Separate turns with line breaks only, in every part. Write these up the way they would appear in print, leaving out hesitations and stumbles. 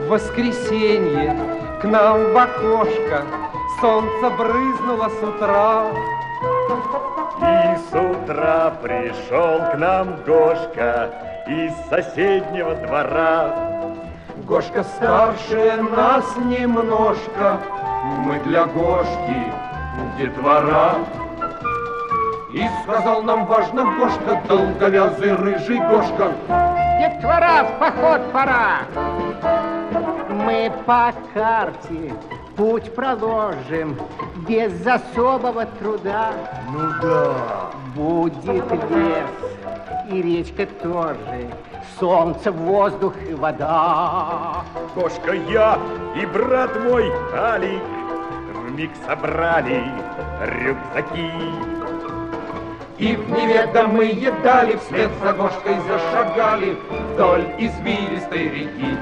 В воскресенье к нам в окошко солнце брызнуло с утра.
И с утра пришел к нам Гошка из соседнего двора.
Гошка старше нас немножко, мы для Гошки детвора. И сказал нам важно Гошка, долговязый рыжий Гошка:
детвора, в поход пора. Мы по карте путь проложим без особого труда.
Ну да.
Будет лес и речка тоже, солнце, воздух и вода.
Гошка, я и брат мой Алик вмиг собрали рюкзаки.
И в неведомые дали вслед за Гошкой зашагали вдоль извилистой реки.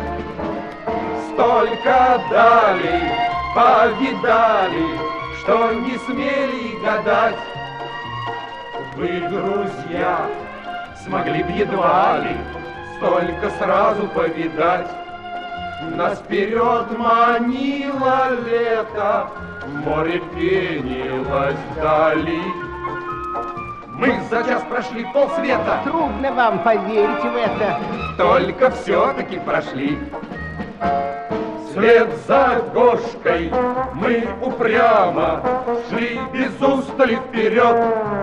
Столько дали, повидали, что не смели и гадать. Вы, друзья, смогли б едва ли столько сразу повидать. Нас вперед манило лето, море пенилось вдали. Мы за час прошли полсвета.
Трудно вам поверить в это.
Только все-таки прошли. Вслед за Гошкой мы упрямо шли без устали вперед.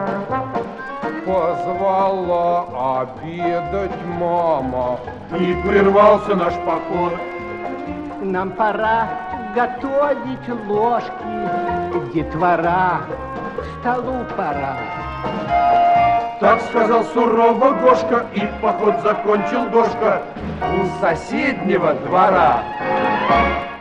Позвала обедать мама, и прервался наш поход.
Нам пора готовить ложки, детвора, к столу пора.
Так сказал сурово Гошка, и поход закончил Гошка у соседнего двора.